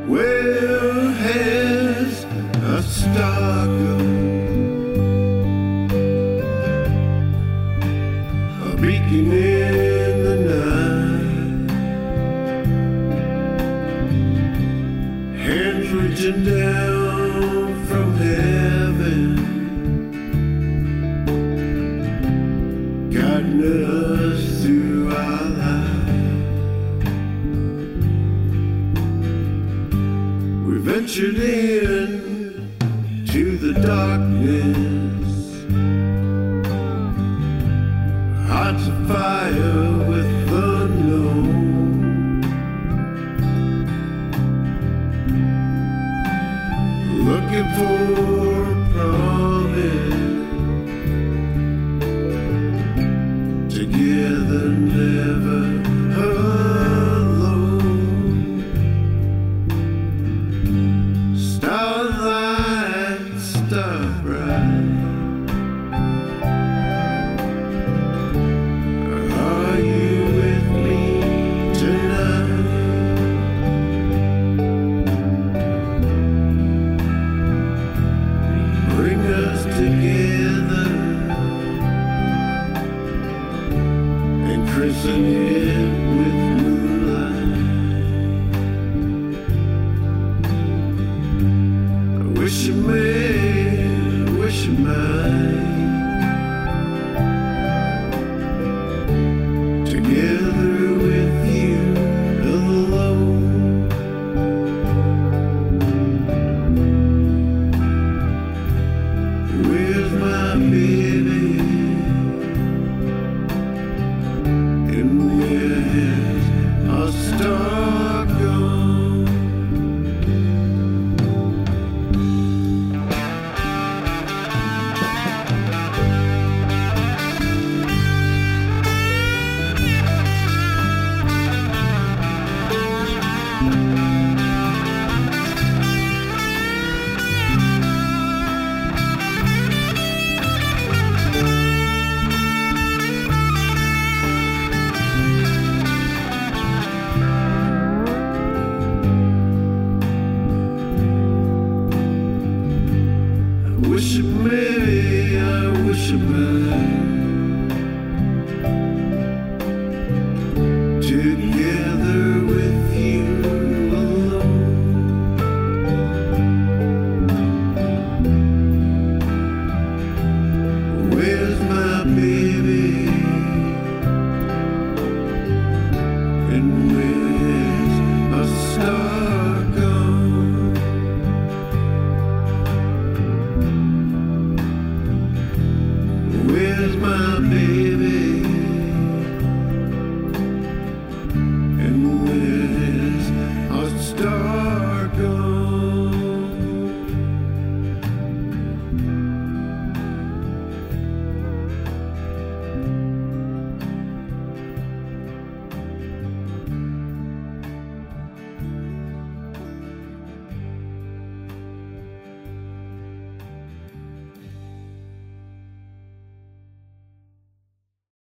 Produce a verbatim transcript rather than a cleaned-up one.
Where has a star gone? A beacon in the night, hands reaching down from heaven, guiding us through our life. We ventured in to the darkness, hearts afire with unknown, looking for a promise, together never alone. Starlight, star bright, are you with me tonight? Bring us together and christen it with moonlight. I wish you may, I wish you might, together with you alone. Where's my baby? And where has our star gone? I wish it may, I wish it might, together with you alone. Where's my baby? And